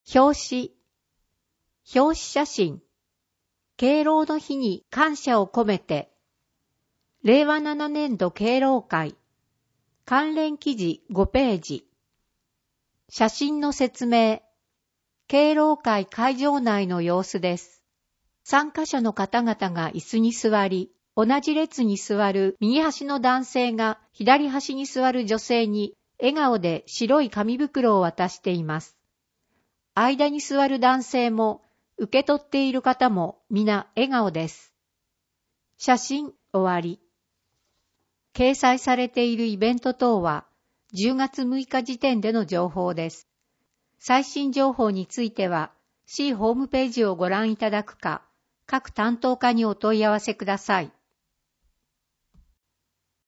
表紙写真。敬老の日に感謝を込めて。令和7年度敬老会。関連記事5ページ。写真の説明。敬老会会場内の様子です。参加者の方々が椅子に座り、同じ列に座る右端の男性が左端に座る女性に笑顔で白い紙袋を渡しています。間に座る男性も受け取っている方も皆笑顔です。写真終わり。掲載されているイベント等は10月6日時点での情報です。最新情報については C ホームページをご覧いただくか、各担当課にお問い合わせください。